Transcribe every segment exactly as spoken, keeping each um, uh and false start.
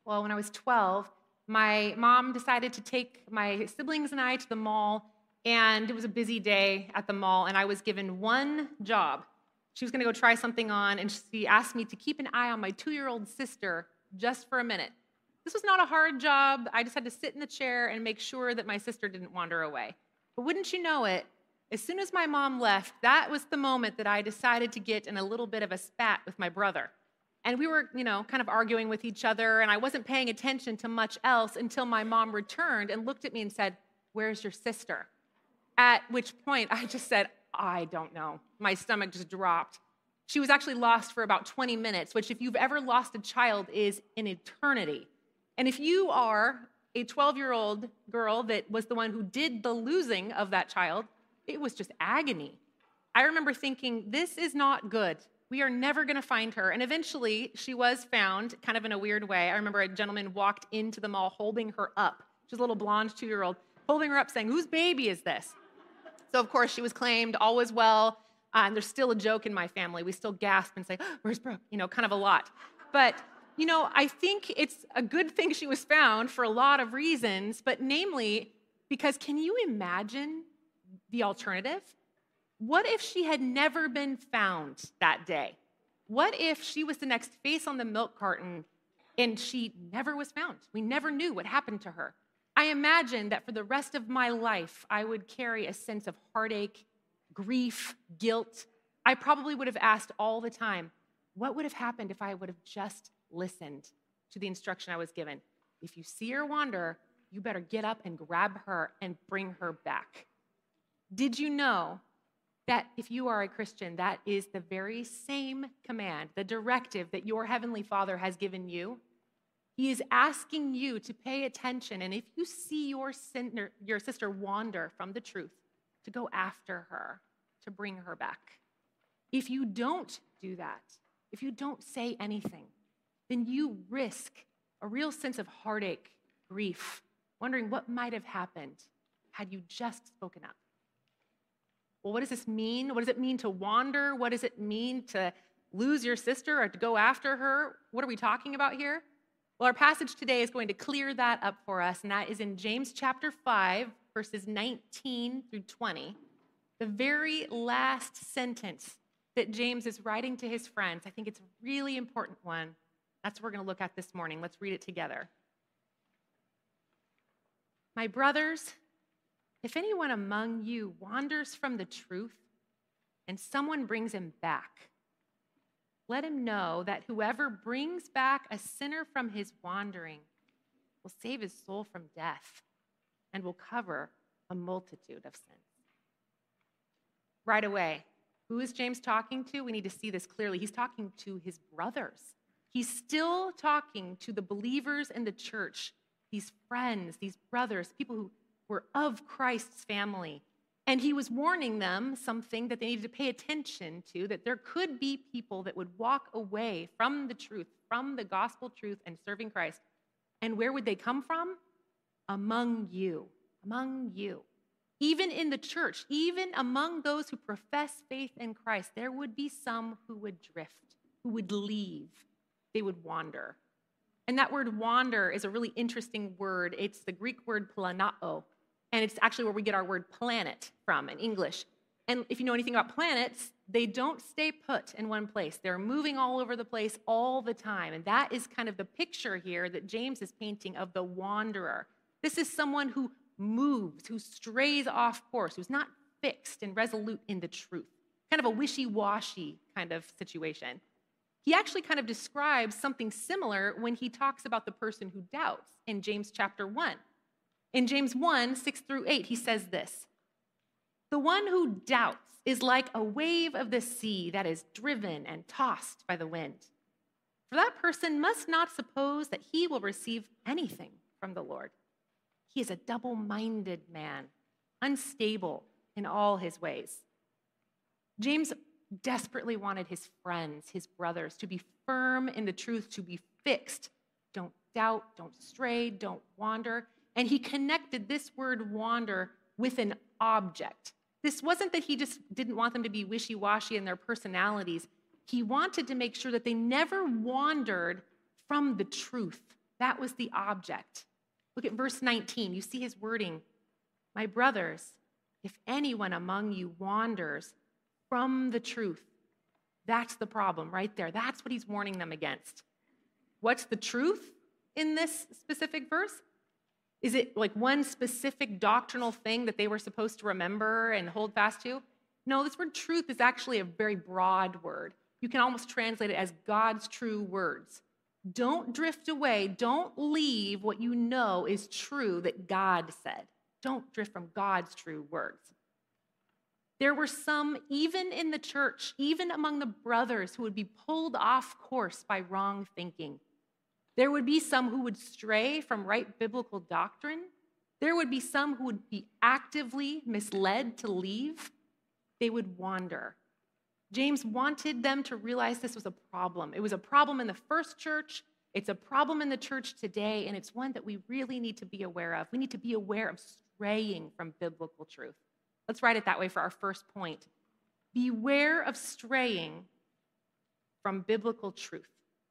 Well, when I was twelve, my mom decided to take my siblings and I to the mall, and it was a busy day at the mall, and I was given one job. She was going to go try something on, and she asked me to keep an eye on my two-year-old sister just for a minute. This was not a hard job. I just had to sit in the chair and make sure that my sister didn't wander away. But wouldn't you know it, as soon as my mom left, that was the moment that I decided to get in a little bit of a spat with my brother. And we were, you know, kind of arguing with each other, and I wasn't paying attention to much else until my mom returned and looked at me and said, "Where's your sister?" At which point I just said, "I don't know." My stomach just dropped. She was actually lost for about twenty minutes, which if you've ever lost a child is an eternity. And if you are a twelve-year-old girl that was the one who did the losing of that child, it was just agony. I remember thinking, this is not good. We are never going to find her. And eventually, she was found, kind of in a weird way. I remember a gentleman walked into the mall holding her up. She was a little blonde two-year-old, holding her up saying, "Whose baby is this?" So, of course, she was claimed, all was well. Uh, and there's still a joke in my family. We still gasp and say, "Oh, where's Brooke?" You know, kind of a lot. But, you know, I think it's a good thing she was found for a lot of reasons, but namely, because can you imagine the alternative? What if she had never been found that day? What if she was the next face on the milk carton and she never was found? We never knew what happened to her. I imagine that for the rest of my life, I would carry a sense of heartache, grief, guilt. I probably would have asked all the time, what would have happened if I would have just listened to the instruction I was given? If you see her wander, you better get up and grab her and bring her back. Did you know that if you are a Christian, that is the very same command, the directive that your Heavenly Father has given you? He is asking you to pay attention, and if you see your, sin, your sister wander from the truth, to go after her, to bring her back. If you don't do that, if you don't say anything, then you risk a real sense of heartache, grief, wondering what might have happened had you just spoken up. Well, what does this mean? What does it mean to wander? What does it mean to lose your sister or to go after her? What are we talking about here? Well, our passage today is going to clear that up for us, and that is in James chapter five, verses nineteen through twenty. The very last sentence that James is writing to his friends. I think it's a really important one. That's what we're going to look at this morning. Let's read it together. "My brothers, if anyone among you wanders from the truth and someone brings him back, let him know that whoever brings back a sinner from his wandering will save his soul from death and will cover a multitude of sins." Right away, who is James talking to? We need to see this clearly. He's talking to his brothers. He's still talking to the believers in the church, these friends, these brothers, people who were of Christ's family. And he was warning them something that they needed to pay attention to, that there could be people that would walk away from the truth, from the gospel truth and serving Christ. And where would they come from? Among you, among you. Even in the church, even among those who profess faith in Christ, there would be some who would drift, who would leave. They would wander. And that word wander is a really interesting word. It's the Greek word planao. And it's actually where we get our word planet from in English. And if you know anything about planets, they don't stay put in one place. They're moving all over the place all the time. And that is kind of the picture here that James is painting of the wanderer. This is someone who moves, who strays off course, who's not fixed and resolute in the truth. Kind of a wishy-washy kind of situation. He actually kind of describes something similar when he talks about the person who doubts in James chapter one. In James one, six through eight, he says this: "The one who doubts is like a wave of the sea that is driven and tossed by the wind. For that person must not suppose that he will receive anything from the Lord. He is a double-minded man, unstable in all his ways." James desperately wanted his friends, his brothers, to be firm in the truth, to be fixed. Don't doubt, don't stray, don't wander. And he connected this word wander with an object. This wasn't that he just didn't want them to be wishy-washy in their personalities. He wanted to make sure that they never wandered from the truth, That was the object. Look at verse nineteen. You see his wording. My brothers, if anyone among you wanders from the truth, that's the problem right there. That's what he's warning them against. What's the truth in this specific verse? Is it like one specific doctrinal thing that they were supposed to remember and hold fast to? No, this word truth is actually a very broad word. You can almost translate it as God's true words. Don't drift away. Don't leave what you know is true that God said. Don't drift from God's true words. There were some, even in the church, even among the brothers, who would be pulled off course by wrong thinking. There would be some who would stray from right biblical doctrine. There would be some who would be actively misled to leave. They would wander. James wanted them to realize this was a problem. It was a problem in the first church. It's a problem in the church today, and it's one that we really need to be aware of. We need to be aware of straying from biblical truth. Let's write it that way for our first point. Beware of straying from biblical truth.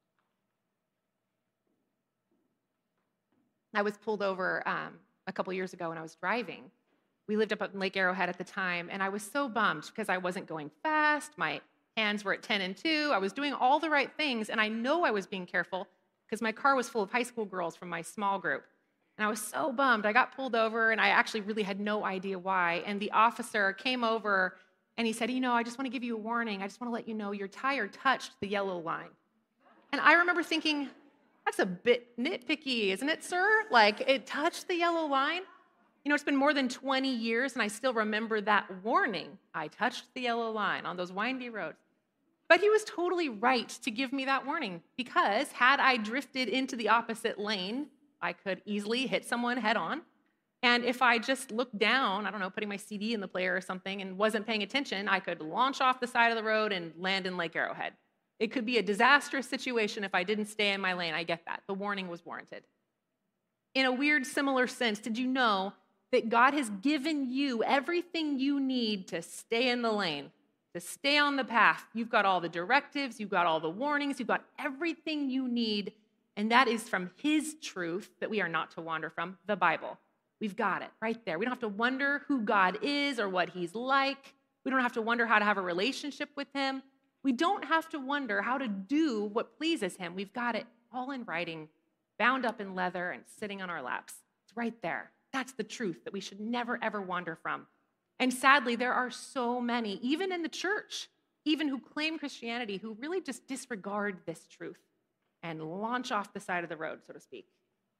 I was pulled over um, a couple years ago when I was driving. We lived up in Lake Arrowhead at the time, and I was so bummed because I wasn't going fast. My hands were at ten and two. I was doing all the right things, and I know I was being careful because my car was full of high school girls from my small group. And I was so bummed. I got pulled over, and I actually really had no idea why. And the officer came over, and he said, you know, I just want to give you a warning. I just want to let you know your tire touched the yellow line. And I remember thinking, that's a bit nitpicky, isn't it, sir? Like, it touched the yellow line? You know, it's been more than twenty years, and I still remember that warning. I touched the yellow line on those windy roads. But he was totally right to give me that warning, because had I drifted into the opposite lane, I could easily hit someone head on. And if I just looked down, I don't know, putting my C D in the player or something and wasn't paying attention, I could launch off the side of the road and land in Lake Arrowhead. It could be a disastrous situation if I didn't stay in my lane. I get that. The warning was warranted. In a weird, similar sense, did you know that God has given you everything you need to stay in the lane, to stay on the path? You've got all the directives, you've got all the warnings, you've got everything you need, and that is from his truth that we are not to wander from, the Bible. We've got it right there. We don't have to wonder who God is or what he's like. We don't have to wonder how to have a relationship with him. We don't have to wonder how to do what pleases him. We've got it all in writing, bound up in leather and sitting on our laps. It's right there. That's the truth that we should never, ever wander from. And sadly, there are so many, even in the church, even who claim Christianity, who really just disregard this truth and launch off the side of the road, so to speak.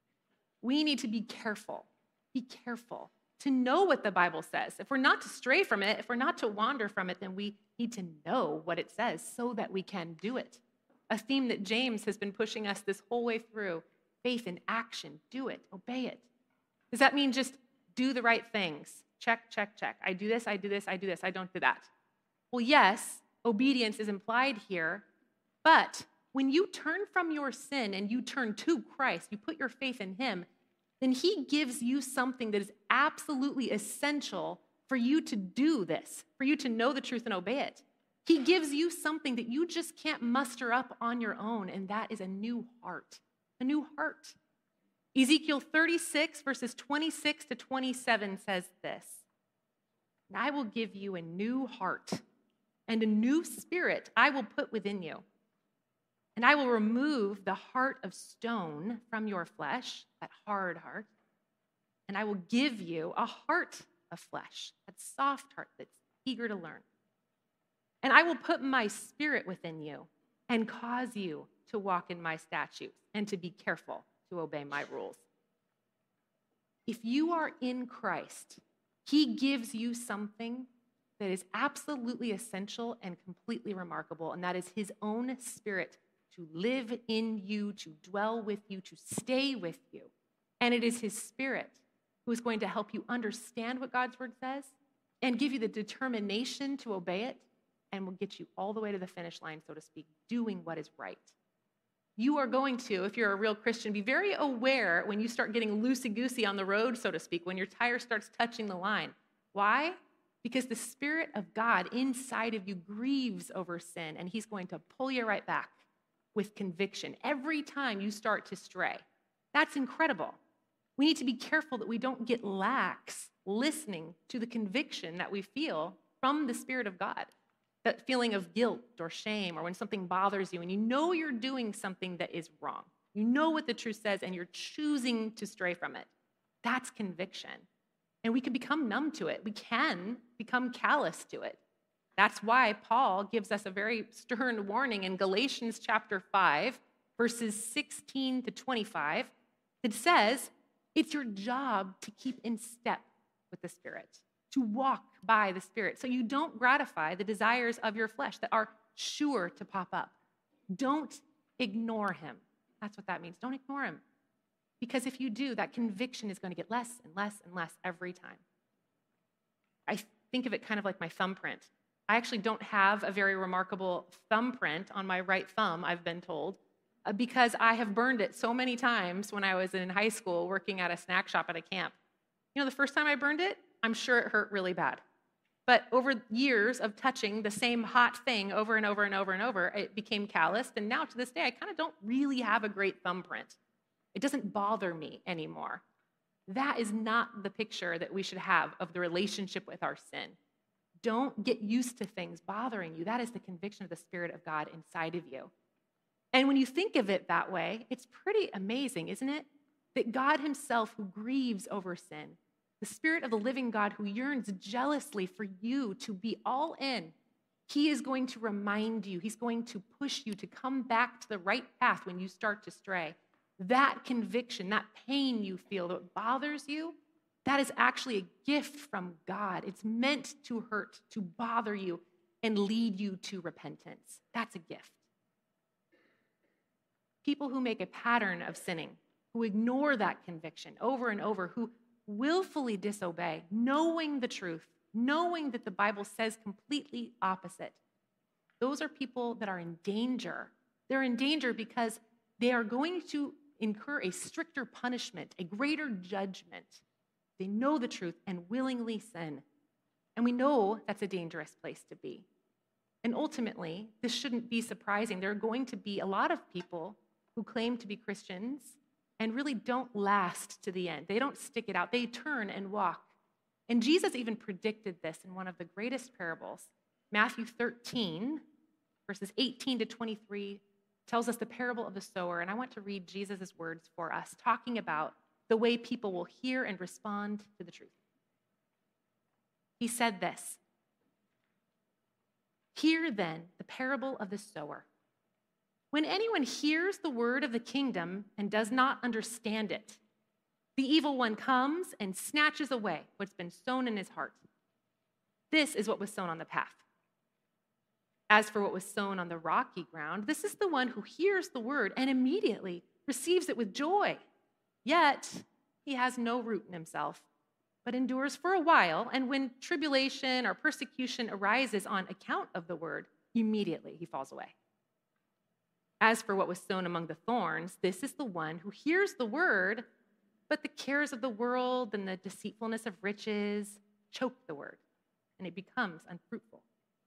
We need to be careful, be careful to know what the Bible says. If we're not to stray from it, if we're not to wander from it, then we need to know what it says so that we can do it. A theme that James has been pushing us this whole way through, faith in action, do it, obey it. Does that mean just do the right things? Check, check, check. I do this, I do this, I do this, I don't do that. Well, yes, obedience is implied here, but when you turn from your sin and you turn to Christ, you put your faith in him, then he gives you something that is absolutely essential for you to do this, for you to know the truth and obey it. He gives you something that you just can't muster up on your own, and that is a new heart, a new heart. Ezekiel thirty-six, verses twenty-six to twenty-seven says this, and I will give you a new heart, and a new spirit I will put within you. And I will remove the heart of stone from your flesh, that hard heart, and I will give you a heart of flesh, that soft heart that's eager to learn. And I will put my spirit within you and cause you to walk in my statutes and to be careful to obey my rules. If you are in Christ, he gives you something that is absolutely essential and completely remarkable, and that is his own spirit to live in you, to dwell with you, to stay with you. And it is his spirit who is going to help you understand what God's word says and give you the determination to obey it, and will get you all the way to the finish line, so to speak, doing what is right. You are going to, if you're a real Christian, be very aware when you start getting loosey-goosey on the road, so to speak, when your tire starts touching the line. Why? Because the Spirit of God inside of you grieves over sin, and he's going to pull you right back with conviction every time you start to stray. That's incredible. We need to be careful that we don't get lax listening to the conviction that we feel from the Spirit of God. That feeling of guilt or shame, or when something bothers you and you know you're doing something that is wrong. You know what the truth says and you're choosing to stray from it. That's conviction. And we can become numb to it. We can become callous to it. That's why Paul gives us a very stern warning in Galatians chapter five, verses sixteen to twenty-five. It says, it's your job to keep in step with the Spirit, to walk by the Spirit, so you don't gratify the desires of your flesh that are sure to pop up. Don't ignore him. That's what that means. Don't ignore him. Because if you do, that conviction is going to get less and less and less every time. I think of it kind of like my thumbprint. I actually don't have a very remarkable thumbprint on my right thumb, I've been told, uh, because I have burned it so many times when I was in high school working at a snack shop at a camp. You know, the first time I burned it, I'm sure it hurt really bad. But over years of touching the same hot thing over and over and over and over, it became calloused. And now to this day, I kind of don't really have a great thumbprint. It doesn't bother me anymore. That is not the picture that we should have of the relationship with our sin. Don't get used to things bothering you. That is the conviction of the Spirit of God inside of you. And when you think of it that way, it's pretty amazing, isn't it? That God himself, who grieves over sin, the Spirit of the living God who yearns jealously for you to be all in, he is going to remind you, he's going to push you to come back to the right path when you start to stray. That conviction, that pain you feel that bothers you, that is actually a gift from God. It's meant to hurt, to bother you, and lead you to repentance. That's a gift. People who make a pattern of sinning, who ignore that conviction over and over, who willfully disobey, knowing the truth, knowing that the Bible says completely opposite, those are people that are in danger. They're in danger because they are going to incur a stricter punishment, a greater judgment. They know the truth and willingly sin. And we know that's a dangerous place to be. And ultimately, this shouldn't be surprising. There are going to be a lot of people who claim to be Christians and really don't last to the end. They don't stick it out. They turn and walk. And Jesus even predicted this in one of the greatest parables. Matthew thirteen, verses eighteen to twenty-three, tells us the parable of the sower. And I want to read Jesus' words for us, talking about the way people will hear and respond to the truth. He said this, "Hear then the parable of the sower. When anyone hears the word of the kingdom and does not understand it, the evil one comes and snatches away what's been sown in his heart. This is what was sown on the path. As for what was sown on the rocky ground, this is the one who hears the word and immediately receives it with joy. Yet he has no root in himself, but endures for a while, and when tribulation or persecution arises on account of the word, immediately he falls away. As for what was sown among the thorns, this is the one who hears the word, but the cares of the world and the deceitfulness of riches choke the word, and it becomes unfruitful.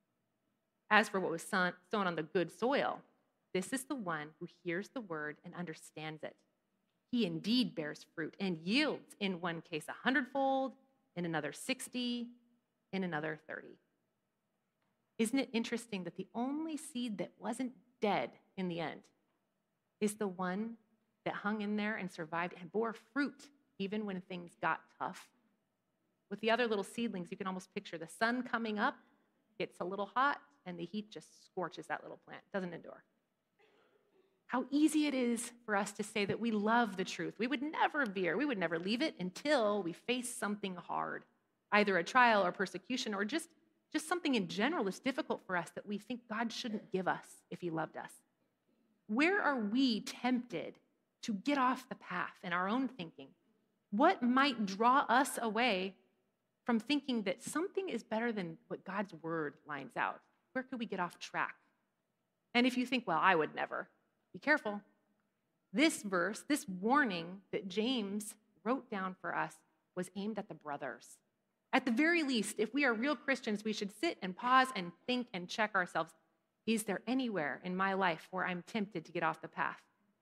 As for what was sown on the good soil, this is the one who hears the word and understands it. He indeed bears fruit and yields, in one case a hundredfold, in another sixty, in another thirty. Isn't it interesting that the only seed that wasn't dead in the end is the one that hung in there and survived and bore fruit even when things got tough? With the other little seedlings, you can almost picture the sun coming up, gets a little hot, and the heat just scorches that little plant, doesn't endure. How easy it is for us to say that we love the truth. We would never veer, we would never leave it until we face something hard, either a trial or persecution, or just, just something in general that's difficult for us that we think God shouldn't give us if he loved us. Where are we tempted to get off the path in our own thinking? What might draw us away from thinking that something is better than what God's word lines out? Where could we get off track? And if you think, well, I would never, be careful. This verse, this warning that James wrote down for us was aimed at the brothers. At the very least, if we are real Christians, we should sit and pause and think and check ourselves. Is there anywhere in my life where I'm tempted to get off the path?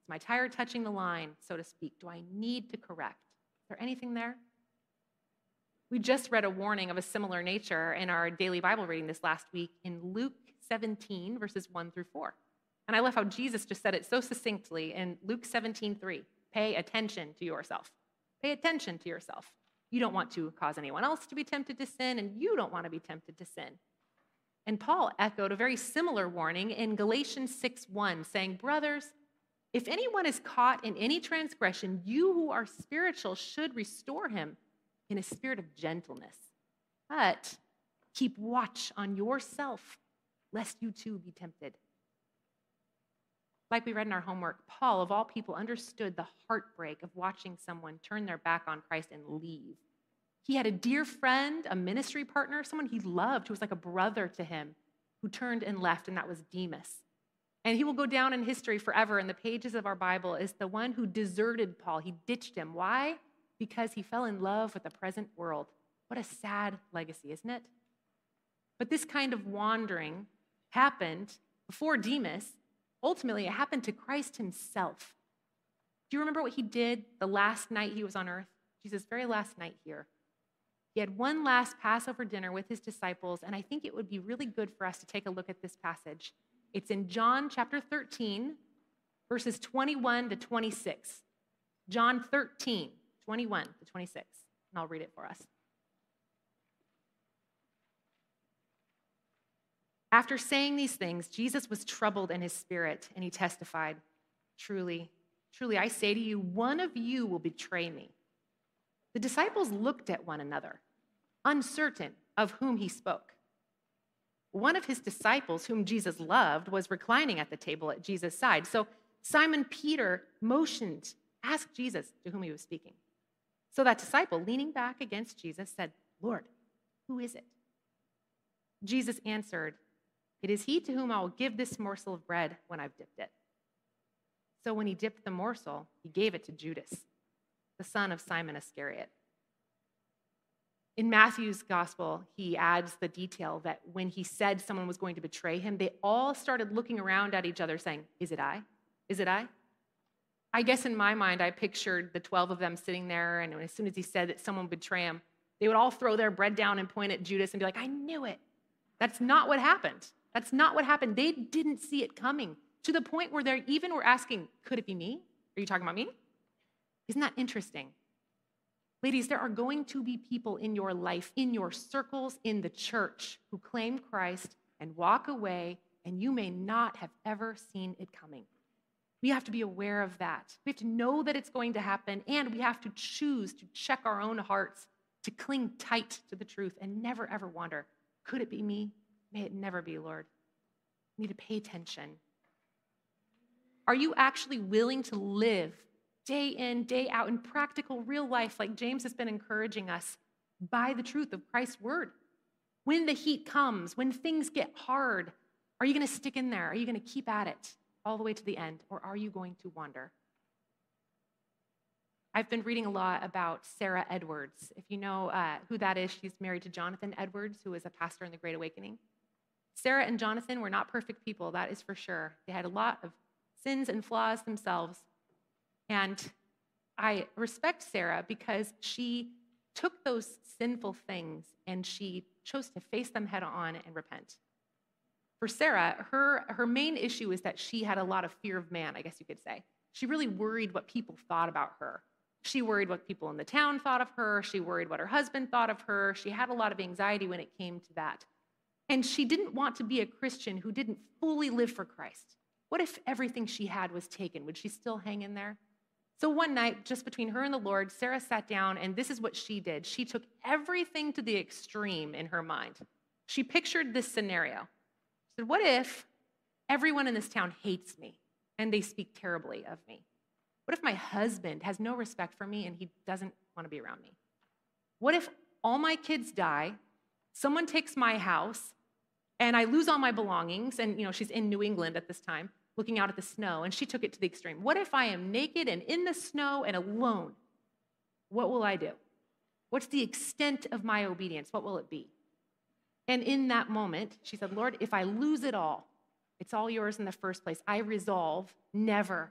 Is my tire touching the line, so to speak? Do I need to correct? Is there anything there? We just read a warning of a similar nature in our daily Bible reading this last week in Luke seventeen, verses one through four. And I love how Jesus just said it so succinctly in Luke seventeen, three. Pay attention to yourself. Pay attention to yourself. You don't want to cause anyone else to be tempted to sin, and you don't want to be tempted to sin. And Paul echoed a very similar warning in Galatians six one, saying, brothers, if anyone is caught in any transgression, you who are spiritual should restore him in a spirit of gentleness. But keep watch on yourself, lest you too be tempted. Like we read in our homework, Paul, of all people, understood the heartbreak of watching someone turn their back on Christ and leave. He had a dear friend, a ministry partner, someone he loved, who was like a brother to him, who turned and left, and that was Demas. And he will go down in history forever in the pages of our Bible as the one who deserted Paul. He ditched him. Why? Because he fell in love with the present world. What a sad legacy, isn't it? But this kind of wandering happened before Demas. Ultimately, it happened to Christ himself. Do you remember what he did the last night he was on earth? Jesus' very last night here. He had one last Passover dinner with his disciples, and I think it would be really good for us to take a look at this passage. It's in John chapter thirteen, verses twenty-one to twenty-six. John thirteen, twenty-one to twenty-six, and I'll read it for us. After saying these things, Jesus was troubled in his spirit, and he testified, Truly, truly, I say to you, one of you will betray me. The disciples looked at one another, uncertain of whom he spoke. One of his disciples, whom Jesus loved, was reclining at the table at Jesus' side. So Simon Peter motioned, asked Jesus to whom he was speaking. So that disciple, leaning back against Jesus, said, Lord, who is it? Jesus answered, It is he to whom I will give this morsel of bread when I've dipped it. So when he dipped the morsel, he gave it to Judas, the son of Simon Iscariot. In Matthew's gospel, he adds the detail that when he said someone was going to betray him, they all started looking around at each other saying, Is it I? Is it I? I guess in my mind, I pictured the twelve of them sitting there, and as soon as he said that someone would betray him, they would all throw their bread down and point at Judas and be like, I knew it. That's not what happened. That's not what happened. They didn't see it coming to the point where they even were asking, could it be me? Are you talking about me? Isn't that interesting? Ladies, there are going to be people in your life, in your circles, in the church, who claim Christ and walk away, and you may not have ever seen it coming. We have to be aware of that. We have to know that it's going to happen, and we have to choose to check our own hearts, to cling tight to the truth and never, ever wonder, could it be me? May it never be, Lord. We need to pay attention. Are you actually willing to live day in, day out in practical, real life, like James has been encouraging us, by the truth of Christ's word? When the heat comes, when things get hard, are you going to stick in there? Are you going to keep at it all the way to the end, or are you going to wander? I've been reading a lot about Sarah Edwards. If you know uh, who that is, she's married to Jonathan Edwards, who was a pastor in the Great Awakening. Sarah and Jonathan were not perfect people, that is for sure. They had a lot of sins and flaws themselves. And I respect Sarah because she took those sinful things and she chose to face them head on and repent. For Sarah, her, her main issue is that she had a lot of fear of man, I guess you could say. She really worried what people thought about her. She worried what people in the town thought of her. She worried what her husband thought of her. She had a lot of anxiety when it came to that. And she didn't want to be a Christian who didn't fully live for Christ. What if everything she had was taken? Would she still hang in there? So one night, just between her and the Lord, Sarah sat down, and this is what she did. She took everything to the extreme in her mind. She pictured this scenario. She said, what if everyone in this town hates me and they speak terribly of me? What if my husband has no respect for me and he doesn't want to be around me? What if all my kids die, someone takes my house, and I lose all my belongings? And, you know, she's in New England at this time, looking out at the snow, and she took it to the extreme. What if I am naked and in the snow and alone? What will I do? What's the extent of my obedience? What will it be? And in that moment, she said, Lord, if I lose it all, it's all yours in the first place. I resolve never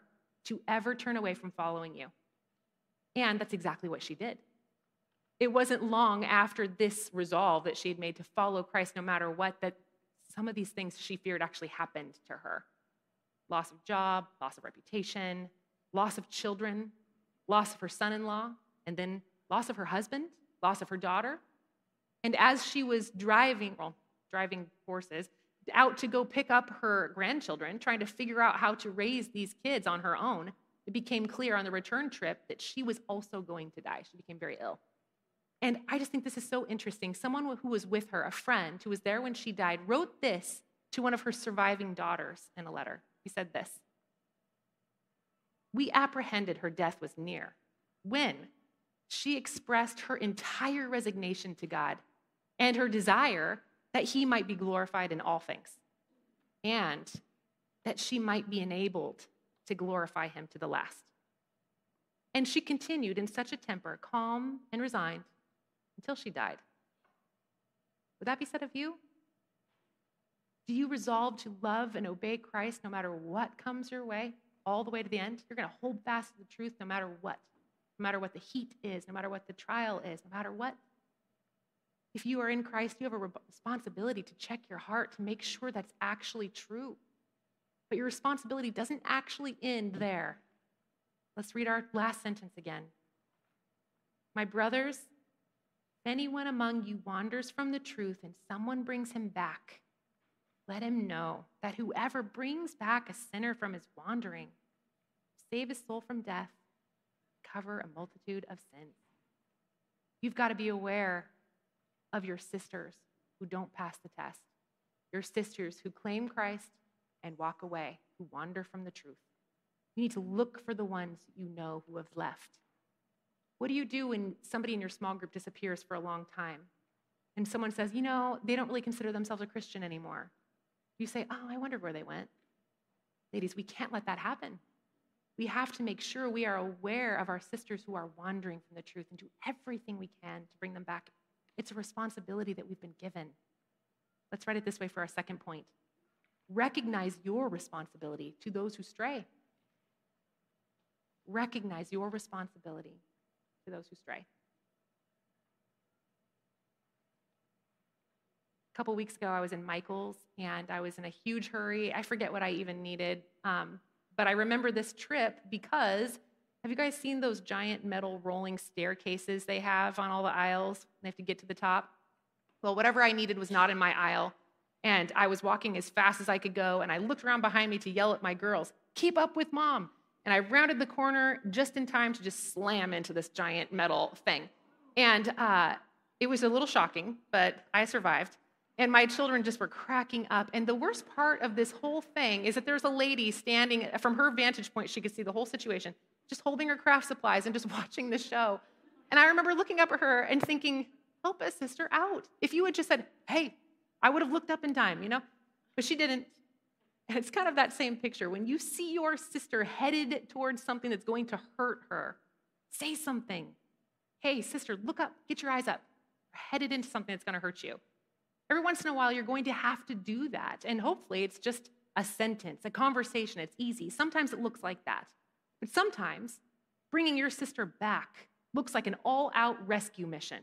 to ever turn away from following you. And that's exactly what she did. It wasn't long after this resolve that she had made to follow Christ no matter what that some of these things she feared actually happened to her. Loss of job, loss of reputation, loss of children, loss of her son-in-law, and then loss of her husband, loss of her daughter. And as she was driving, well, driving horses, out to go pick up her grandchildren, trying to figure out how to raise these kids on her own, it became clear on the return trip that she was also going to die. She became very ill. And I just think this is so interesting. Someone who was with her, a friend who was there when she died, wrote this to one of her surviving daughters in a letter. He said this: "We apprehended her death was near when she expressed her entire resignation to God and her desire that he might be glorified in all things, and that she might be enabled to glorify him to the last." And she continued in such a temper, calm and resigned, until she died. Would that be said of you? Do you resolve to love and obey Christ no matter what comes your way, all the way to the end? You're going to hold fast to the truth no matter what, no matter what the heat is, no matter what the trial is, no matter what. If you are in Christ, you have a re- responsibility to check your heart to make sure that's actually true. But your responsibility doesn't actually end there. Let's read our last sentence again. "My brothers, if anyone among you wanders from the truth and someone brings him back, let him know that whoever brings back a sinner from his wandering, save his soul from death, cover a multitude of sins." You've got to be aware of your sisters who don't pass the test, your sisters who claim Christ and walk away, who wander from the truth. You need to look for the ones you know who have left. What do you do when somebody in your small group disappears for a long time and someone says, you know, they don't really consider themselves a Christian anymore? You say, oh, I wondered where they went. Ladies, we can't let that happen. We have to make sure we are aware of our sisters who are wandering from the truth and do everything we can to bring them back. It's a responsibility that we've been given. Let's write it this way for our second point. Recognize your responsibility to those who stray. Recognize your responsibility to those who stray. A couple weeks ago, I was in Michael's, and I was in a huge hurry. I forget what I even needed, um, but I remember this trip because, have you guys seen those giant metal rolling staircases they have on all the aisles? They have to get to the top. Well, whatever I needed was not in my aisle, and I was walking as fast as I could go, and I looked around behind me to yell at my girls, keep up with mom. And I rounded the corner just in time to just slam into this giant metal thing. And uh, it was a little shocking, but I survived. And my children just were cracking up. And the worst part of this whole thing is that there's a lady standing, from her vantage point, she could see the whole situation, just holding her craft supplies and just watching the show. And I remember looking up at her and thinking, help a sister out. If you had just said, hey, I would have looked up in time, you know? But she didn't. And it's kind of that same picture. When you see your sister headed towards something that's going to hurt her, say something. Hey, sister, look up, get your eyes up. You're headed into something that's going to hurt you. Every once in a while, you're going to have to do that. And hopefully it's just a sentence, a conversation. It's easy. Sometimes it looks like that. But sometimes bringing your sister back looks like an all-out rescue mission.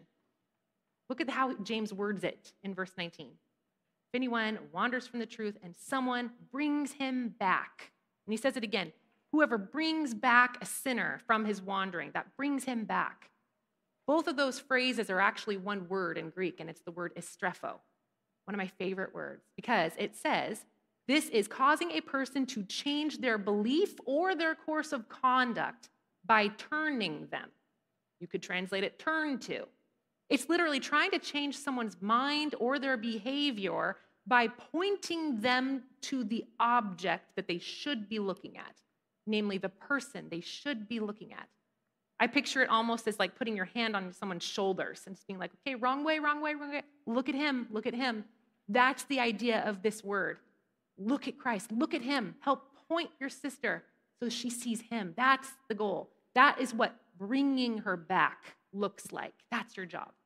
Look at how James words it in verse nineteen. If anyone wanders from the truth and someone brings him back, and he says it again, whoever brings back a sinner from his wandering, that brings him back. Both of those phrases are actually one word in Greek, and it's the word estrepho, one of my favorite words, because it says, this is causing a person to change their belief or their course of conduct by turning them. You could translate it turn to. It's literally trying to change someone's mind or their behavior by pointing them to the object that they should be looking at, namely the person they should be looking at. I picture it almost as like putting your hand on someone's shoulders and just being like, okay, wrong way, wrong way, wrong way. Look at him, look at him. That's the idea of this word. Look at Christ, look at him. Help point your sister so she sees him. That's the goal. That is what bringing her back looks like. That's your job.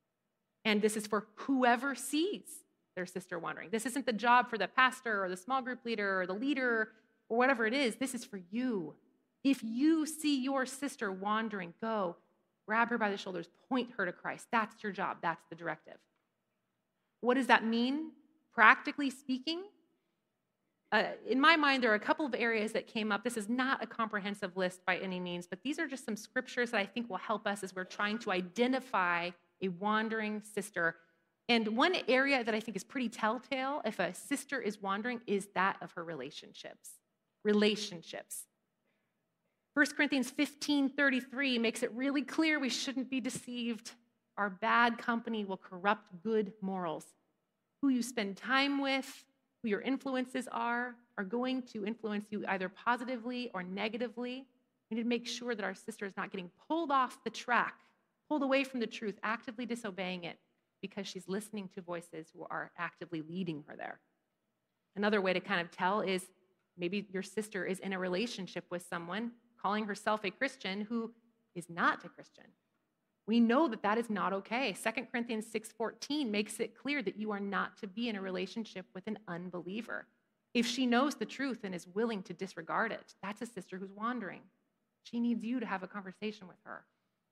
And this is for whoever sees their sister wandering. This isn't the job for the pastor or the small group leader or the leader or whatever it is. This is for you. If you see your sister wandering, go, grab her by the shoulders, point her to Christ. That's your job. That's the directive. What does that mean, practically speaking? Uh, in my mind, there are a couple of areas that came up. This is not a comprehensive list by any means, but these are just some scriptures that I think will help us as we're trying to identify a wandering sister. And one area that I think is pretty telltale if a sister is wandering is that of her relationships. Relationships. First Corinthians fifteen thirty-three makes it really clear we shouldn't be deceived. Our bad company will corrupt good morals. Who you spend time with, who your influences are, are going to influence you either positively or negatively. We need to make sure that our sister is not getting pulled off the track, pulled away from the truth, actively disobeying it because she's listening to voices who are actively leading her there. Another way to kind of tell is maybe your sister is in a relationship with someone calling herself a Christian who is not a Christian. We know that that is not okay. Second Corinthians six fourteen makes it clear that you are not to be in a relationship with an unbeliever. If she knows the truth and is willing to disregard it, that's a sister who's wandering. She needs you to have a conversation with her.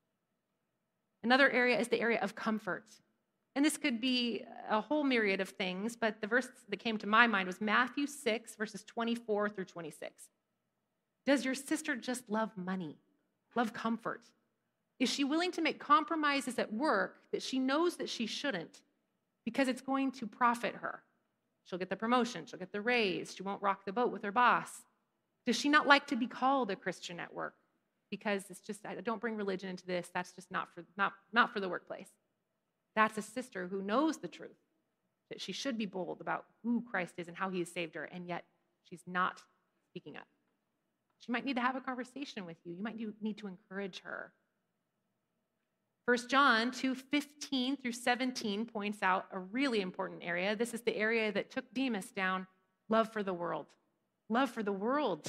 Another area is the area of comfort. And this could be a whole myriad of things, but the verse that came to my mind was Matthew six, verses twenty-four through twenty-six. Does your sister just love money, love comfort? Is she willing to make compromises at work that she knows that she shouldn't because it's going to profit her? She'll get the promotion, she'll get the raise, she won't rock the boat with her boss. Does she not like to be called a Christian at work? Because it's just, I don't bring religion into this, that's just not for, not, not for the workplace. That's a sister who knows the truth, that she should be bold about who Christ is and how he has saved her, and yet she's not speaking up. She might need to have a conversation with you. You might need to encourage her. First John two fifteen through seventeen points out a really important area. This is the area that took Demas down, love for the world. Love for the world.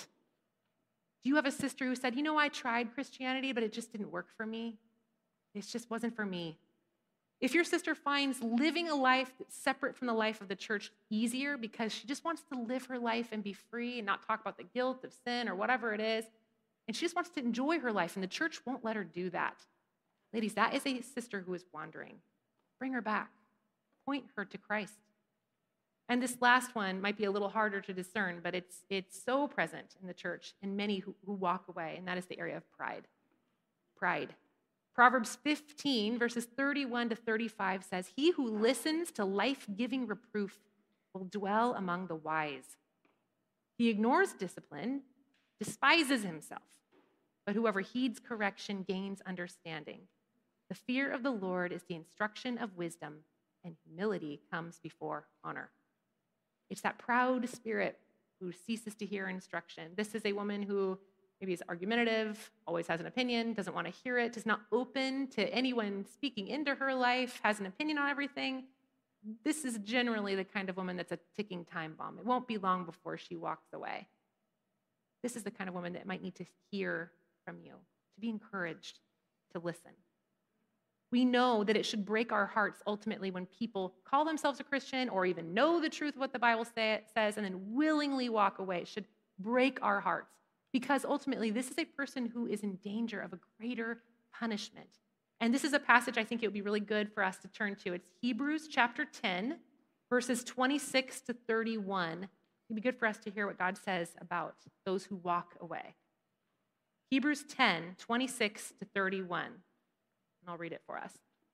Do you have a sister who said, you know, I tried Christianity, but it just didn't work for me? It just wasn't for me. If your sister finds living a life that's separate from the life of the church easier because she just wants to live her life and be free and not talk about the guilt of sin or whatever it is, and she just wants to enjoy her life, and the church won't let her do that. Ladies, that is a sister who is wandering. Bring her back. Point her to Christ. And this last one might be a little harder to discern, but it's, it's so present in the church and many who, who walk away, and that is the area of pride. Pride. Proverbs fifteen, verses thirty-one to thirty-five says, he who listens to life-giving reproof will dwell among the wise. He ignores discipline, despises himself, but whoever heeds correction gains understanding. The fear of the Lord is the instruction of wisdom, and humility comes before honor. It's that proud spirit who ceases to hear instruction. This is a woman who maybe is argumentative, always has an opinion, doesn't want to hear it, is not open to anyone speaking into her life, has an opinion on everything. This is generally the kind of woman that's a ticking time bomb. It won't be long before she walks away. This is the kind of woman that might need to hear from you, to be encouraged, to listen. We know that it should break our hearts ultimately when people call themselves a Christian or even know the truth of what the Bible say, says and then willingly walk away. It should break our hearts because ultimately this is a person who is in danger of a greater punishment. And this is a passage I think it would be really good for us to turn to. It's Hebrews chapter ten, verses twenty-six to thirty-one. It'd be good for us to hear what God says about those who walk away. Hebrews ten, twenty-six to thirty-one. And I'll read it for us.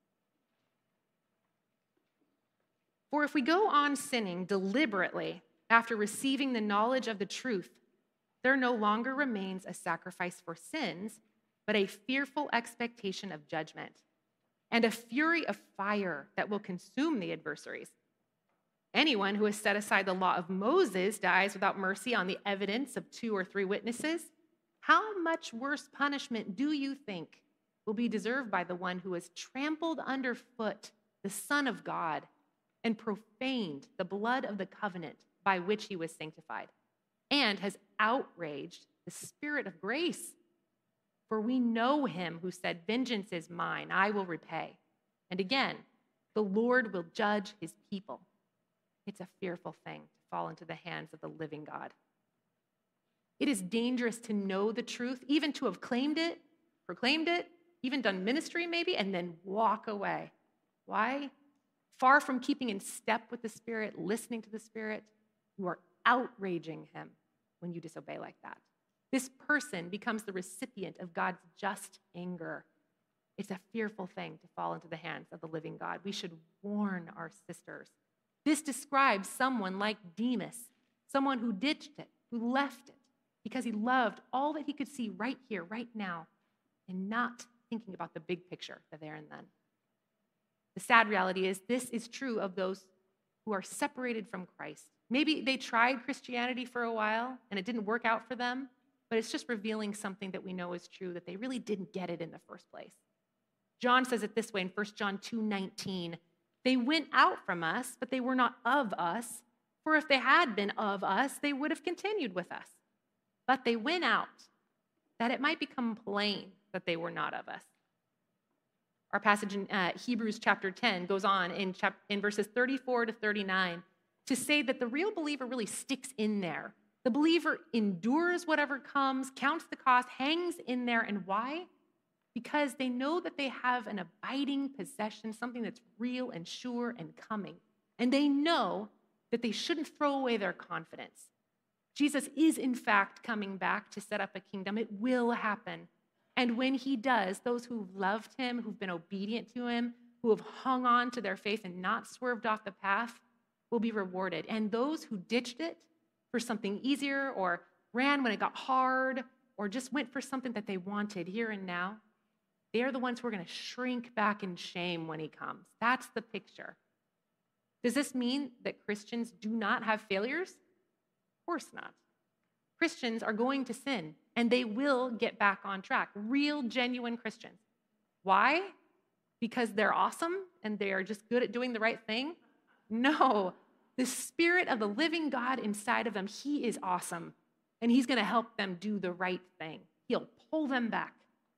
For if we go on sinning deliberately after receiving the knowledge of the truth, there no longer remains a sacrifice for sins, but a fearful expectation of judgment and a fury of fire that will consume the adversaries. Anyone who has set aside the law of Moses dies without mercy on the evidence of two or three witnesses. How much worse punishment do you think will be deserved by the one who has trampled underfoot the Son of God and profaned the blood of the covenant by which he was sanctified, and has outraged the Spirit of grace? For we know him who said, vengeance is mine, I will repay. And again, the Lord will judge his people. It's a fearful thing to fall into the hands of the living God. It is dangerous to know the truth, even to have claimed it, proclaimed it, even done ministry maybe, and then walk away. Why? Far from keeping in step with the Spirit, listening to the Spirit, you are outraging him when you disobey like that. This person becomes the recipient of God's just anger. It's a fearful thing to fall into the hands of the living God. We should warn our sisters. This describes someone like Demas, someone who ditched it, who left it, because he loved all that he could see right here, right now, and not thinking about the big picture, the there and then. The sad reality is this is true of those who are separated from Christ. Maybe they tried Christianity for a while and it didn't work out for them, but it's just revealing something that we know is true, that they really didn't get it in the first place. John says it this way in First John two nineteen. They went out from us, but they were not of us. For if they had been of us, they would have continued with us. But they went out, that it might become plain that they were not of us. Our passage in uh, Hebrews chapter ten goes on in, chap- in verses thirty-four to thirty-nine to say that the real believer really sticks in there. The believer endures whatever comes, counts the cost, hangs in there. And why? Because they know that they have an abiding possession, something that's real and sure and coming. And they know that they shouldn't throw away their confidence. Jesus is, in fact, coming back to set up a kingdom. It will happen. And when he does, those who've loved him, who've been obedient to him, who have hung on to their faith and not swerved off the path, will be rewarded. And those who ditched it for something easier or ran when it got hard or just went for something that they wanted here and now, they are the ones who are going to shrink back in shame when he comes. That's the picture. Does this mean that Christians do not have failures? Of course not. Christians are going to sin, and they will get back on track. Real, genuine Christians. Why? Because they're awesome and they are just good at doing the right thing? No. The Spirit of the living God inside of them, he is awesome, and he's going to help them do the right thing. He'll pull them back.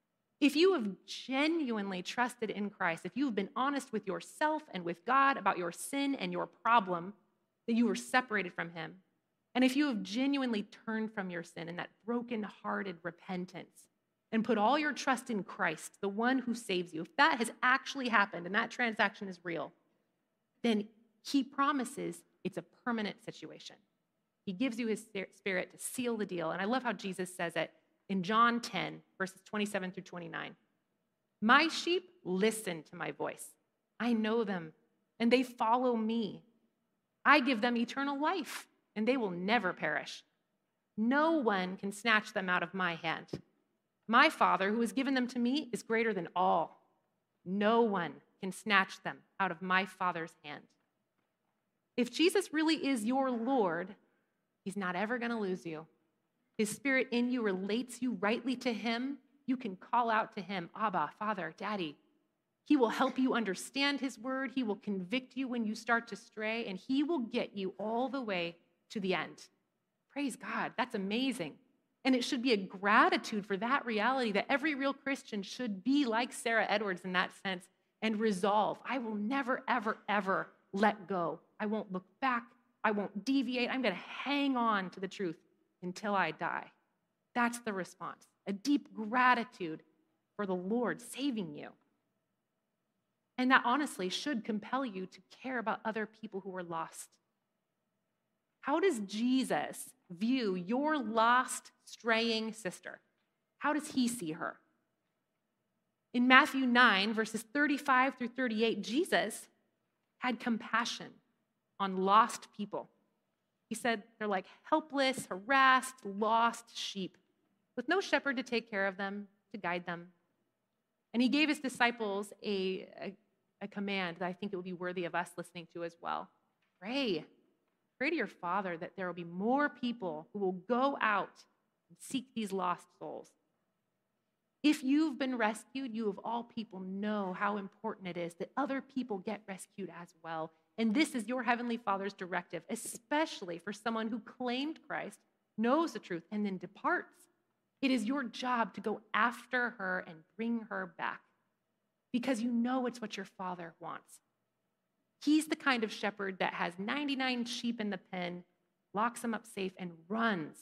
If you have genuinely trusted in Christ, if you've been honest with yourself and with God about your sin and your problem, that you were separated from him, and if you have genuinely turned from your sin in that broken-hearted repentance and put all your trust in Christ, the one who saves you, if that has actually happened and that transaction is real, then he promises it's a permanent situation. He gives you his Spirit to seal the deal. And I love how Jesus says it in John ten, verses twenty-seven through twenty-nine. My sheep listen to my voice. I know them, and they follow me. I give them eternal life, and they will never perish. No one can snatch them out of my hand. My Father, who has given them to me, is greater than all. No one can snatch them out of my Father's hand. If Jesus really is your Lord, he's not ever going to lose you. His Spirit in you relates you rightly to him. You can call out to him, Abba, Father, Daddy. He will help you understand his word. He will convict you when you start to stray, and he will get you all the way to the end. Praise God. That's amazing. And it should be a gratitude for that reality that every real Christian should be like Sarah Edwards in that sense and resolve, I will never, ever, ever let go. I won't look back. I won't deviate. I'm going to hang on to the truth until I die. That's the response, a deep gratitude for the Lord saving you. And that honestly should compel you to care about other people who are lost. How does Jesus view your lost, straying sister? How does he see her? In Matthew nine, verses thirty-five through thirty-eight, Jesus had compassion on lost people. He said they're like helpless, harassed, lost sheep with no shepherd to take care of them, to guide them. And he gave his disciples a, a, a command that I think it would be worthy of us listening to as well. Pray. Pray to your Father that there will be more people who will go out and seek these lost souls. If you've been rescued, you of all people know how important it is that other people get rescued as well. And this is your Heavenly Father's directive, especially for someone who claimed Christ, knows the truth, and then departs. It is your job to go after her and bring her back because you know it's what your Father wants. He's the kind of shepherd that has ninety-nine sheep in the pen, locks them up safe, and runs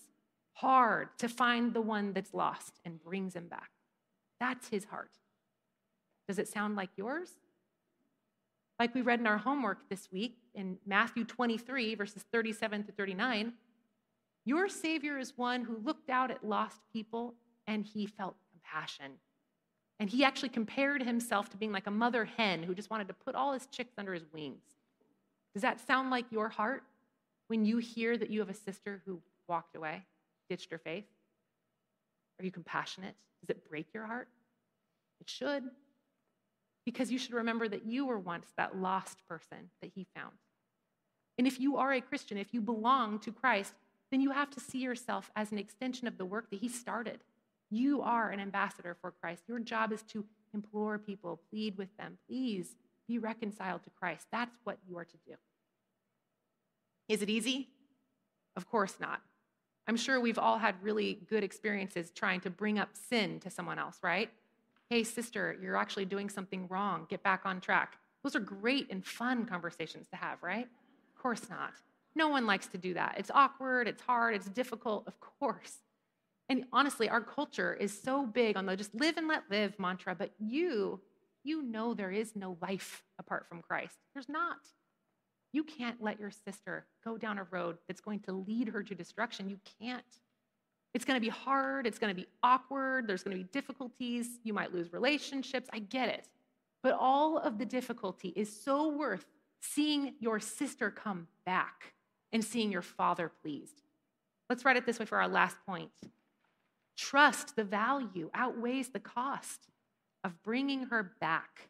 hard to find the one that's lost and brings him back. That's his heart. Does it sound like yours? Like we read in our homework this week in Matthew twenty-three, verses thirty-seven to thirty-nine, your Savior is one who looked out at lost people and he felt compassion. And he actually compared himself to being like a mother hen who just wanted to put all his chicks under his wings. Does that sound like your heart when you hear that you have a sister who walked away, ditched her faith? Are you compassionate? Does it break your heart? It should. Because you should remember that you were once that lost person that he found. And if you are a Christian, if you belong to Christ, then you have to see yourself as an extension of the work that he started. You are an ambassador for Christ. Your job is to implore people, plead with them, please be reconciled to Christ. That's what you are to do. Is it easy? Of course not. I'm sure we've all had really good experiences trying to bring up sin to someone else, right? Hey, sister, you're actually doing something wrong. Get back on track. Those are great and fun conversations to have, right? Of course not. No one likes to do that. It's awkward, it's hard, it's difficult, of course. And honestly, our culture is so big on the just live and let live mantra, but you, you know there is no life apart from Christ. There's not. You can't let your sister go down a road that's going to lead her to destruction. You can't. It's going to be hard. It's going to be awkward. There's going to be difficulties. You might lose relationships. I get it. But all of the difficulty is so worth seeing your sister come back and seeing your father pleased. Let's write it this way for our last point. Trust, the value outweighs the cost of bringing her back.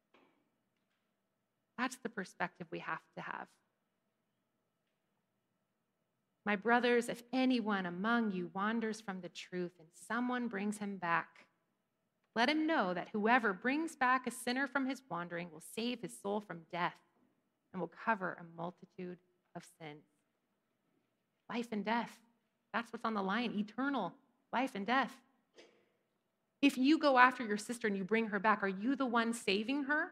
That's the perspective we have to have. My brothers, if anyone among you wanders from the truth and someone brings him back, let him know that whoever brings back a sinner from his wandering will save his soul from death and will cover a multitude of sins. Life and death, that's what's on the line, eternal life and death. If you go after your sister and you bring her back, are you the one saving her?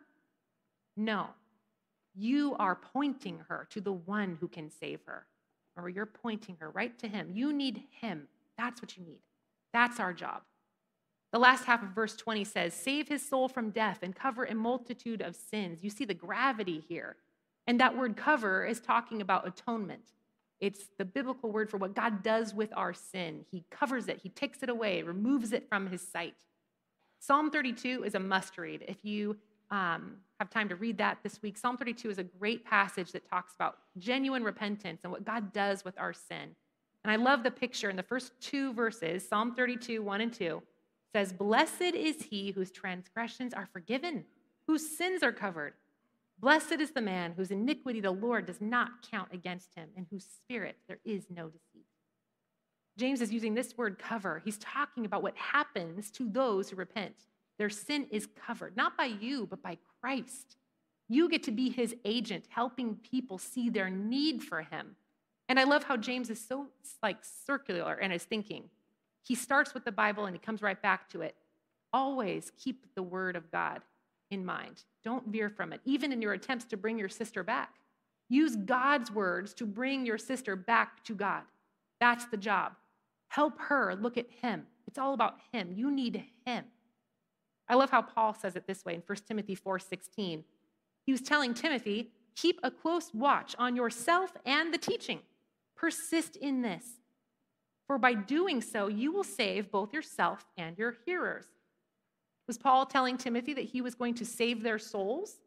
No. You are pointing her to the one who can save her. Or you're pointing her right to him. You need him. That's what you need. That's our job. The last half of verse twenty says, save his soul from death and cover a multitude of sins. You see the gravity here. And that word cover is talking about atonement. It's the biblical word for what God does with our sin. He covers it. He takes it away, removes it from his sight. Psalm thirty-two is a must read. If you um, have time to read that this week, Psalm thirty-two is a great passage that talks about genuine repentance and what God does with our sin. And I love the picture in the first two verses, Psalm thirty-two, one and two, says, blessed is he whose transgressions are forgiven, whose sins are covered. Blessed is the man whose iniquity the Lord does not count against him, in whose spirit there is no deceit. James is using this word cover. He's talking about what happens to those who repent. Their sin is covered, not by you, but by Christ. You get to be his agent, helping people see their need for him. And I love how James is so like circular in his thinking. He starts with the Bible and he comes right back to it. Always keep the word of God in mind. Don't veer from it, even in your attempts to bring your sister back. Use God's words to bring your sister back to God. That's the job. Help her look at him. It's all about him. You need him. I love how Paul says it this way in First Timothy four sixteen. He was telling Timothy, keep a close watch on yourself and the teaching. Persist in this. For by doing so, you will save both yourself and your hearers. Was Paul telling Timothy that he was going to save their souls?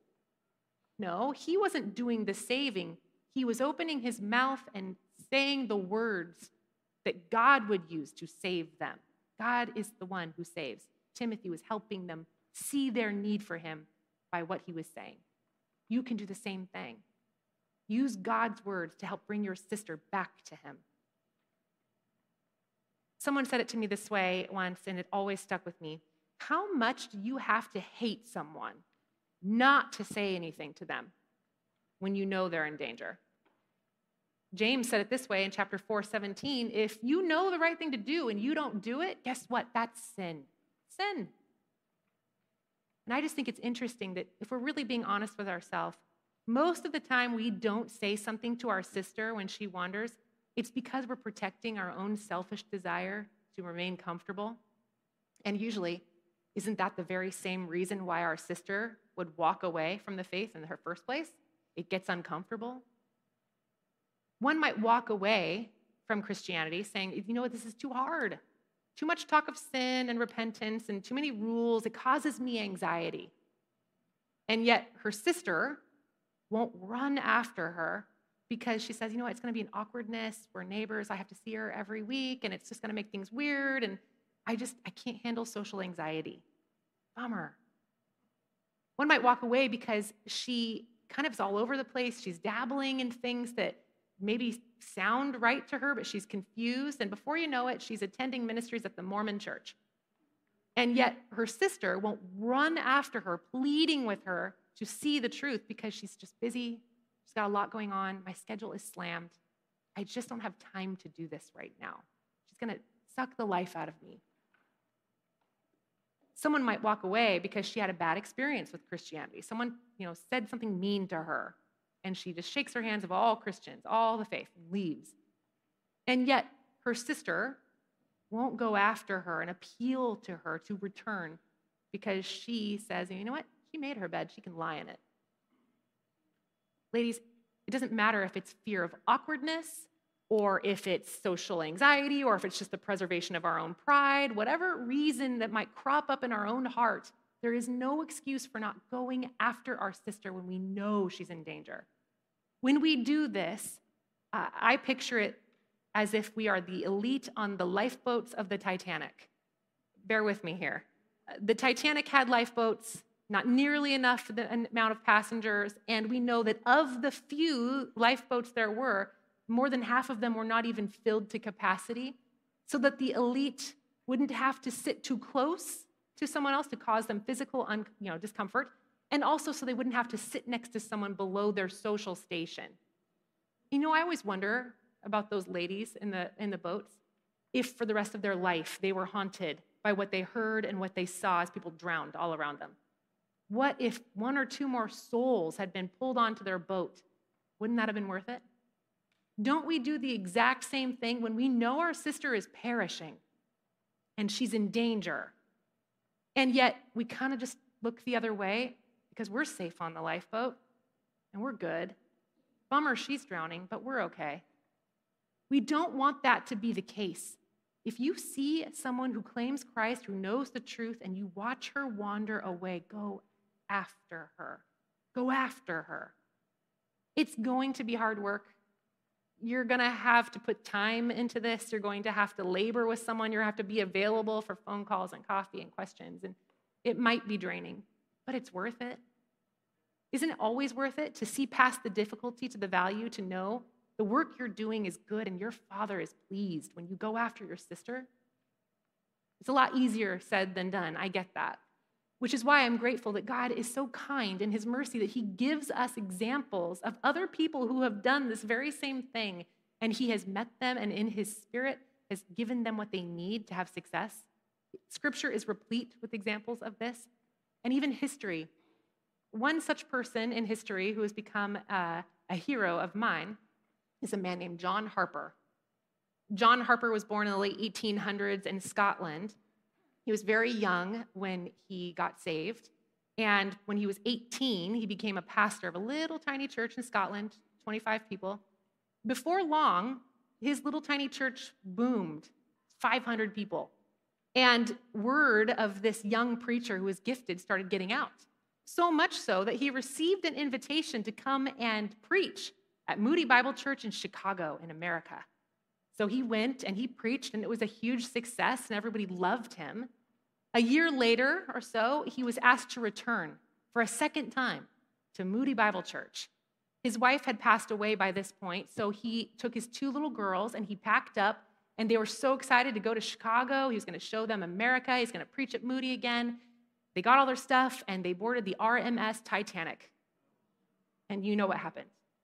No, he wasn't doing the saving. He was opening his mouth and saying the words that God would use to save them. God is the one who saves. Timothy was helping them see their need for him by what he was saying. You can do the same thing. Use God's words to help bring your sister back to him. Someone said it to me this way once, and it always stuck with me. How much do you have to hate someone not to say anything to them when you know they're in danger? James said it this way in chapter four seventeen. If you know the right thing to do and you don't do it, guess what? That's sin. Sin. And I just think it's interesting that if we're really being honest with ourselves, most of the time we don't say something to our sister when she wanders, it's because we're protecting our own selfish desire to remain comfortable. And usually, isn't that the very same reason why our sister would walk away from the faith in her first place? It gets uncomfortable. One might walk away from Christianity saying, you know what, this is too hard. Too much talk of sin and repentance and too many rules. It causes me anxiety. And yet her sister won't run after her because she says, you know what, it's going to be an awkwardness. We're neighbors. I have to see her every week, and it's just going to make things weird. And I just, I can't handle social anxiety. Bummer. One might walk away because she kind of is all over the place. She's dabbling in things that maybe sound right to her, but she's confused. And before you know it, she's attending ministries at the Mormon church. And yet her sister won't run after her, pleading with her to see the truth because she's just busy. She's got a lot going on. My schedule is slammed. I just don't have time to do this right now. She's going to suck the life out of me. Someone might walk away because she had a bad experience with Christianity. Someone, you know, said something mean to her, and she just shakes her hands of all Christians, all the faith, and leaves. And yet her sister won't go after her and appeal to her to return because she says, you know what? She made her bed. She can lie in it. Ladies, it doesn't matter if it's fear of awkwardness or if it's social anxiety or if it's just the preservation of our own pride, whatever reason that might crop up in our own heart, there is no excuse for not going after our sister when we know she's in danger. When we do this, uh, I picture it as if we are the elite on the lifeboats of the Titanic. Bear with me here. The Titanic had lifeboats, not nearly enough for the amount of passengers, and we know that of the few lifeboats there were, more than half of them were not even filled to capacity, so that the elite wouldn't have to sit too close to someone else to cause them physical un, you know, discomfort, and also so they wouldn't have to sit next to someone below their social station. You know, I always wonder about those ladies in the, in the boats, if for the rest of their life they were haunted by what they heard and what they saw as people drowned all around them. What if one or two more souls had been pulled onto their boat? Wouldn't that have been worth it? Don't we do the exact same thing when we know our sister is perishing and she's in danger, and yet we kind of just look the other way because we're safe on the lifeboat and we're good? Bummer, she's drowning, but we're okay. We don't want that to be the case. If you see someone who claims Christ, who knows the truth, and you watch her wander away, go after her. Go after her. It's going to be hard work. You're going to have to put time into this. You're going to have to labor with someone. You're going to have to be available for phone calls and coffee and questions. And it might be draining, but it's worth it. Isn't it always worth it to see past the difficulty to the value, to know the work you're doing is good and your Father is pleased when you go after your sister? It's a lot easier said than done. I get that. Which is why I'm grateful that God is so kind in his mercy that he gives us examples of other people who have done this very same thing, and he has met them and in his Spirit has given them what they need to have success. Scripture is replete with examples of this, and even history. One such person in history who has become uh, a hero of mine is a man named John Harper. John Harper was born in the late eighteen hundreds in Scotland. He was very young when he got saved, and when he was eighteen, he became a pastor of a little tiny church in Scotland, twenty-five people. Before long, his little tiny church boomed, five hundred people, and word of this young preacher who was gifted started getting out. So much so that he received an invitation to come and preach at Moody Bible Church in Chicago in America. So he went and he preached, and it was a huge success, and everybody loved him. A year later or so, he was asked to return for a second time to Moody Bible Church. His wife had passed away by this point, so he took his two little girls and he packed up, and they were so excited to go to Chicago. He was going to show them America. He's going to preach at Moody again. They got all their stuff, and they boarded the R M S Titanic. And you know what happened.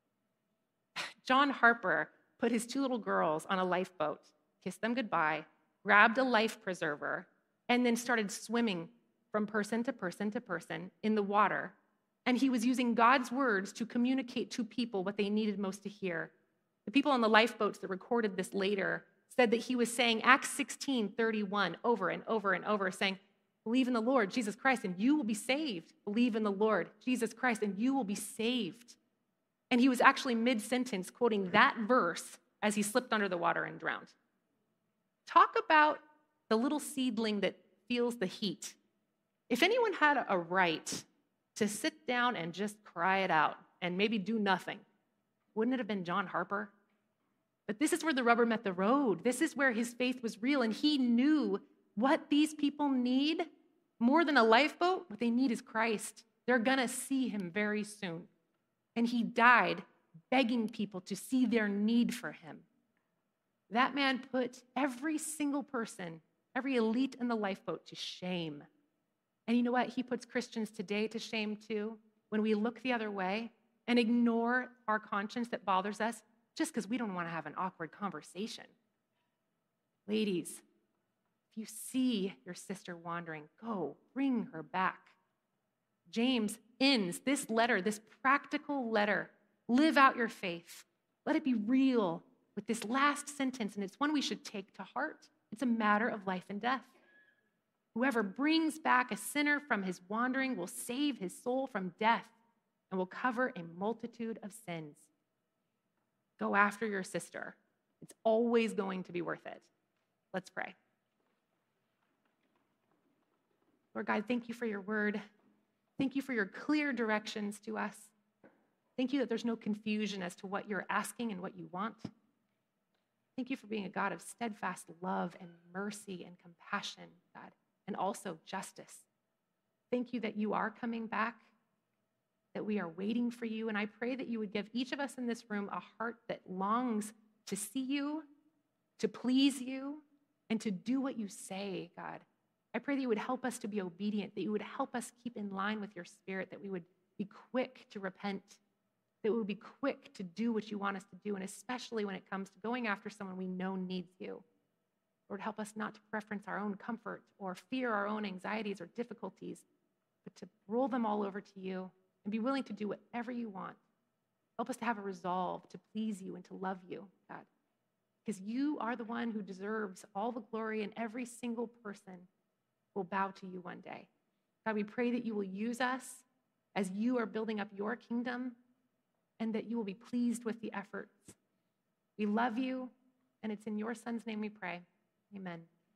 John Harper put his two little girls on a lifeboat, kissed them goodbye, grabbed a life preserver, and then started swimming from person to person to person in the water. And he was using God's words to communicate to people what they needed most to hear. The people on the lifeboats that recorded this later said that he was saying Acts sixteen thirty-one over and over and over, saying, believe in the Lord, Jesus Christ, and you will be saved. Believe in the Lord, Jesus Christ, and you will be saved. And he was actually mid-sentence quoting that verse as he slipped under the water and drowned. Talk about the little seedling that feels the heat. If anyone had a right to sit down and just cry it out and maybe do nothing, wouldn't it have been John Harper? But this is where the rubber met the road. This is where his faith was real, and he knew what these people need more than a lifeboat. What they need is Christ. They're going to see him very soon. And he died begging people to see their need for him. That man put every single person, every elite in the lifeboat to shame. And you know what? He puts Christians today to shame too when we look the other way and ignore our conscience that bothers us just because we don't want to have an awkward conversation. Ladies, if you see your sister wandering, go, bring her back. James ends this letter, this practical letter. Live out your faith. Let it be real with this last sentence, and it's one we should take to heart. It's a matter of life and death. Whoever brings back a sinner from his wandering will save his soul from death and will cover a multitude of sins. Go after your sister. It's always going to be worth it. Let's pray. Lord God, thank you for your word. Thank you for your clear directions to us. Thank you that there's no confusion as to what you're asking and what you want. Thank you for being a God of steadfast love and mercy and compassion, God, and also justice. Thank you that you are coming back, that we are waiting for you, and I pray that you would give each of us in this room a heart that longs to see you, to please you, and to do what you say, God. I pray that you would help us to be obedient, that you would help us keep in line with your spirit, that we would be quick to repent, that we would be quick to do what you want us to do, and especially when it comes to going after someone we know needs you. Lord, help us not to preference our own comfort or fear our own anxieties or difficulties, but to roll them all over to you and be willing to do whatever you want. Help us to have a resolve to please you and to love you, God, because you are the one who deserves all the glory, and every single person will bow to you one day. God, we pray that you will use us as you are building up your kingdom and that you will be pleased with the efforts. We love you, and it's in your son's name we pray. Amen.